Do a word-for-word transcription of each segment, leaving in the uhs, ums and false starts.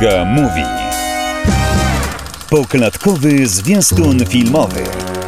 Iga Mówi. Poklatkowy zwiastun filmowy.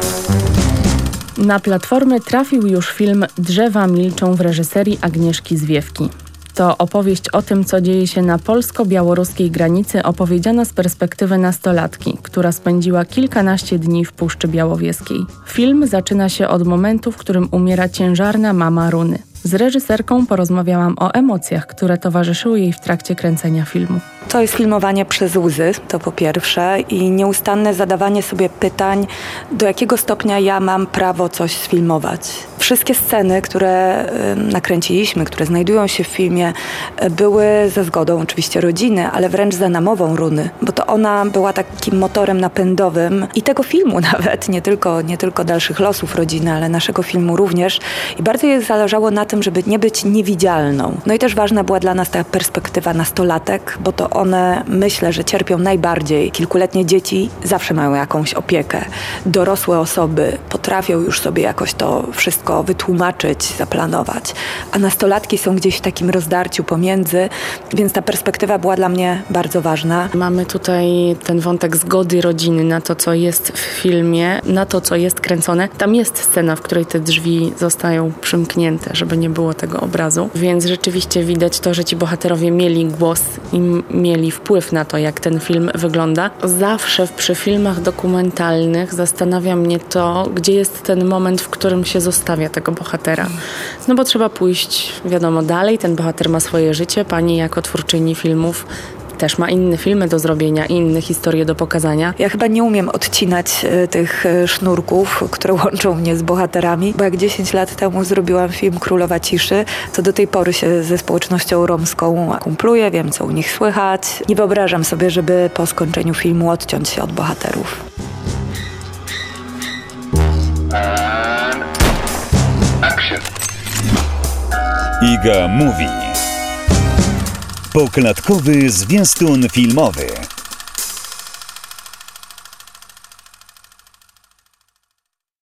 Na platformy trafił już film Drzewa milczą w reżyserii Agnieszki Zwiewki. To opowieść o tym, co dzieje się na polsko-białoruskiej granicy, opowiedziana z perspektywy nastolatki, która spędziła kilkanaście dni w Puszczy Białowieskiej. Film zaczyna się od momentu, w którym umiera ciężarna mama Runy. Z reżyserką porozmawiałam o emocjach, które towarzyszyły jej w trakcie kręcenia filmu. To jest filmowanie przez łzy, to po pierwsze, i nieustanne zadawanie sobie pytań, do jakiego stopnia ja mam prawo coś sfilmować. Wszystkie sceny, które nakręciliśmy, które znajdują się w filmie, były ze zgodą oczywiście rodziny, ale wręcz za namową Runy, bo to ona była takim motorem napędowym i tego filmu nawet, nie tylko, nie tylko dalszych losów rodziny, ale naszego filmu również. I bardzo jej zależało na tym, żeby nie być niewidzialną. No i też ważna była dla nas ta perspektywa nastolatek, bo to one, myślę, że cierpią najbardziej. Kilkuletnie dzieci zawsze mają jakąś opiekę. Dorosłe osoby potrafią już sobie jakoś to wszystko wytłumaczyć, zaplanować. A nastolatki są gdzieś w takim rozdarciu pomiędzy, więc ta perspektywa była dla mnie bardzo ważna. Mamy tutaj ten wątek zgody rodziny na to, co jest w filmie, na to, co jest kręcone. Tam jest scena, w której te drzwi zostają przymknięte, żeby nie było tego obrazu. Więc rzeczywiście widać to, że ci bohaterowie mieli głos i mieli wpływ na to, jak ten film wygląda. Zawsze przy filmach dokumentalnych zastanawia mnie to, gdzie jest ten moment, w którym się zostawia tego bohatera. No bo trzeba pójść, wiadomo, dalej. Ten bohater ma swoje życie. Pani jako twórczyni filmów też ma inne filmy do zrobienia, inne historie do pokazania. Ja chyba nie umiem odcinać y, tych y, sznurków, które łączą mnie z bohaterami, bo jak dziesięć lat temu zrobiłam film Królowa Ciszy, to do tej pory się ze społecznością romską kumpluję, wiem, co u nich słychać. Nie wyobrażam sobie, żeby po skończeniu filmu odciąć się od bohaterów. Iga Mówi. Poklatkowy zwiastun filmowy.